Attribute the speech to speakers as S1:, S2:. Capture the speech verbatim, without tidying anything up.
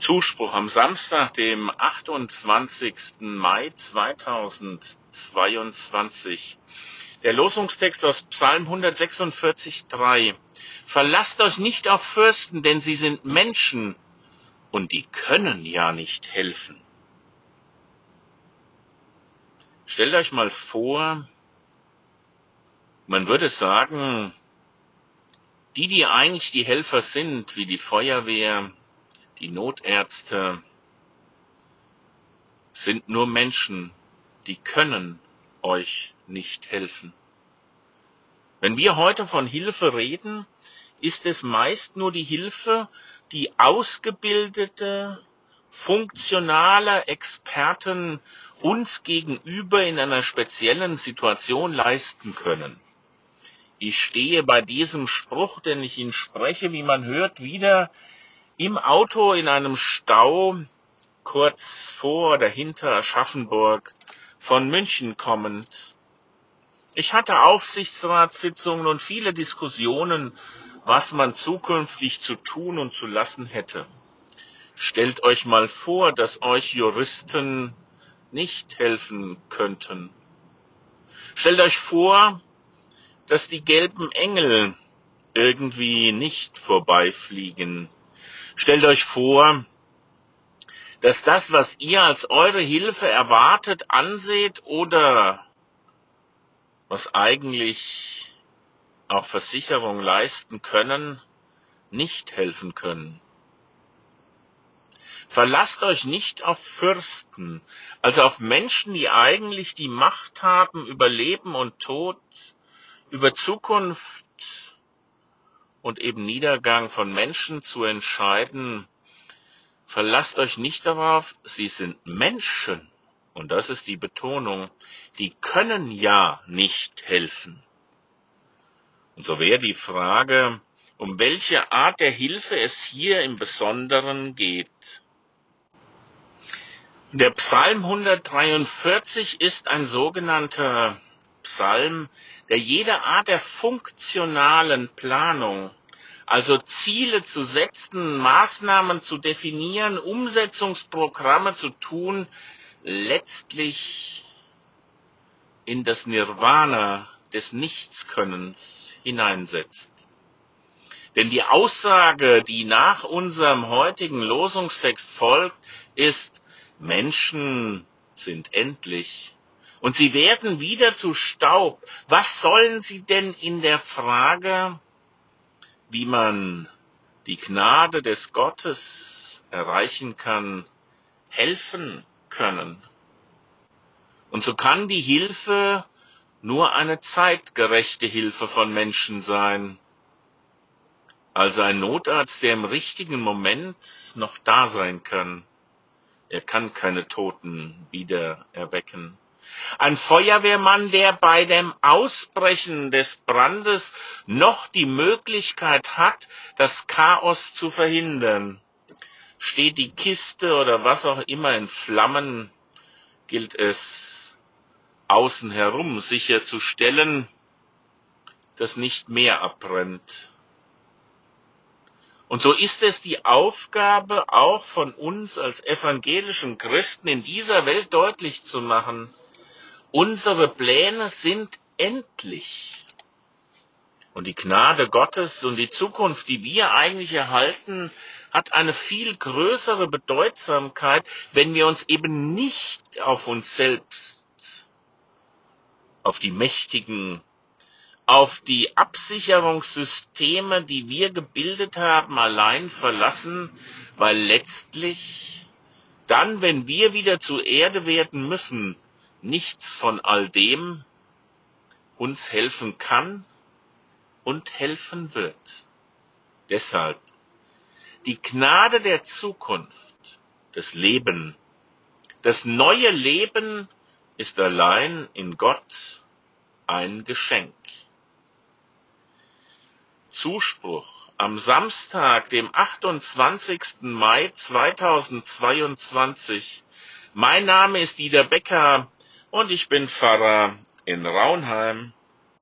S1: Zuspruch am Samstag, dem achtundzwanzigsten Mai zweitausendzweiundzwanzig. Der Losungstext aus Psalm hundertsechsundvierzig, drei. Verlasst euch nicht auf Fürsten, denn sie sind Menschen und die können ja nicht helfen. Stellt euch mal vor, man würde sagen, die, die eigentlich die Helfer sind, wie die Feuerwehr, die Notärzte, sind nur Menschen, die können euch nicht helfen. Wenn wir heute von Hilfe reden, ist es meist nur die Hilfe, die ausgebildete, funktionale Experten uns gegenüber in einer speziellen Situation leisten können. Ich stehe bei diesem Spruch, den ich Ihnen spreche, wie man hört, wieder im Auto in einem Stau, kurz vor oder hinter Aschaffenburg, von München kommend. Ich hatte Aufsichtsratssitzungen und viele Diskussionen, was man zukünftig zu tun und zu lassen hätte. Stellt euch mal vor, dass euch Juristen nicht helfen könnten. Stellt euch vor, dass die gelben Engel irgendwie nicht vorbeifliegen. Stellt euch vor, dass das, was ihr als eure Hilfe erwartet, anseht oder was eigentlich auch Versicherungen leisten können, nicht helfen können. Verlasst euch nicht auf Fürsten, also auf Menschen, die eigentlich die Macht haben über Leben und Tod, über Zukunft und eben Niedergang von Menschen zu entscheiden. Verlasst euch nicht darauf, sie sind Menschen. Und das ist die Betonung, die können ja nicht helfen. Und so wäre die Frage, um welche Art der Hilfe es hier im Besonderen geht. Der Psalm hundertdreiundvierzig ist ein sogenannter Psalm, der jede Art der funktionalen Planung, also Ziele zu setzen, Maßnahmen zu definieren, Umsetzungsprogramme zu tun, letztlich in das Nirvana des Nichtskönnens hineinsetzt. Denn die Aussage, die nach unserem heutigen Losungstext folgt, ist: Menschen sind endlich und sie werden wieder zu Staub. Was sollen sie denn in der Frage, wie man die Gnade des Gottes erreichen kann, helfen können? Und so kann die Hilfe nur eine zeitgerechte Hilfe von Menschen sein. Also ein Notarzt, der im richtigen Moment noch da sein kann. Er kann keine Toten wieder erwecken. Ein Feuerwehrmann, der bei dem Ausbrechen des Brandes noch die Möglichkeit hat, das Chaos zu verhindern. Steht die Kiste oder was auch immer in Flammen, gilt es außen herum sicherzustellen, dass nicht mehr abbrennt. Und so ist es die Aufgabe auch von uns als evangelischen Christen in dieser Welt deutlich zu machen: Unsere Pläne sind endlich. Und die Gnade Gottes und die Zukunft, die wir eigentlich erhalten, hat eine viel größere Bedeutsamkeit, wenn wir uns eben nicht auf uns selbst, auf die Mächtigen, auf die Absicherungssysteme, die wir gebildet haben, allein verlassen, weil letztlich dann, wenn wir wieder zur Erde werden müssen, nichts von all dem uns helfen kann und helfen wird. Deshalb die Gnade der Zukunft, das Leben, das neue Leben ist allein in Gott ein Geschenk. Zuspruch am Samstag, dem achtundzwanzigsten Mai zweitausendzweiundzwanzig. Mein Name ist Dieter Becker und ich bin Pfarrer in Raunheim.